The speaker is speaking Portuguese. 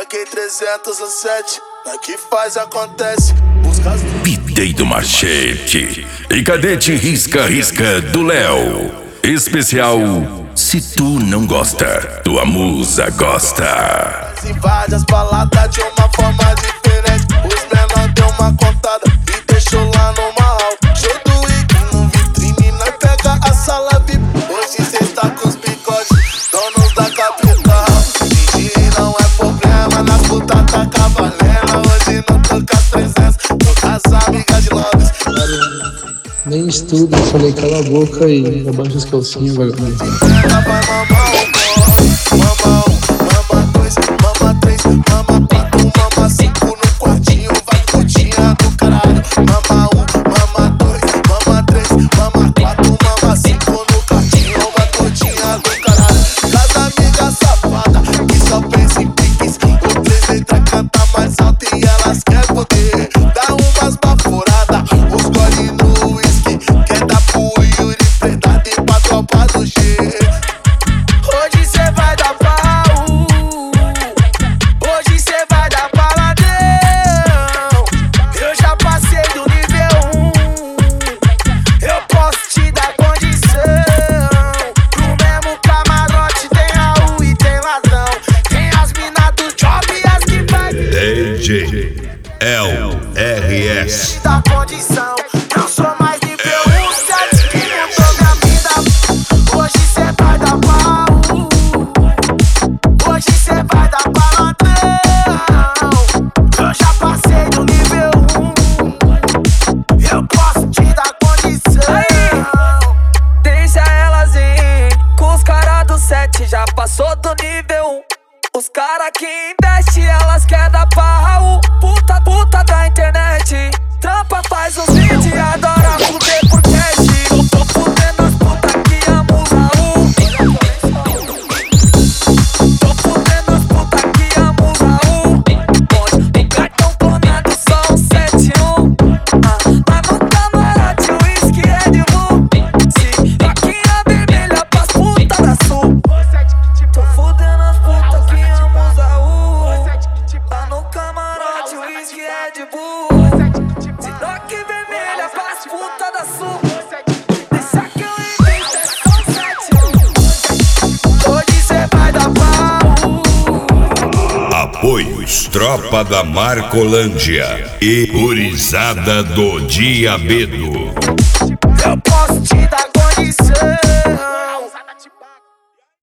AK-307, aqui faz acontece. Videiro Machete e Cadete Risca Risca do Léo. Especial Se Tu Não Gosta, Tua Musa Gosta. Invade as baladas de uma forma diferente. Os menor deu uma contada e deixou lá no hall. Show do Ig no vitrine, nós pega a sala VIP. Hoje cê está com os bigodes, donos da capital. Fingir não é problema, na puta tá cavalena. Hoje não tô com as 300, tô com as amigas de Londres. Nem estudo, eu falei cala a boca e abaixa os calcinhos, vagabundo. LRS. Da condição, não sou mais nível 1, 7 que mudou minha vida. Hoje cê vai dar pau. Hoje cê vai dar paladão. Eu já passei do nível 1. Eu posso te dar condição. Deixa elas ir, com os caras do 7 já passou do nível 1. Os caras que investem, elas querem dar pau. Puta da internet, trampa, faz uns vídeos e adora fuder por cash. Tô fudendo as putas que amam os Raul. Tô fudendo as putas que amam os Raul. Tem cartão clonado, só um 71. Mas no camarote o uísque é de Bull. Se plaquinha vermelha pras putas da Sul. Tô fudendo as putas que amam os Raul. Lá no camarote o uísque é de Bull. Se toque vermelha pras putas da Sul. Deixa que eu invento, é só 7. Hoje cê vai dar pau. Apoios Tropa da Marcolândia e Gurizada do Diabedo.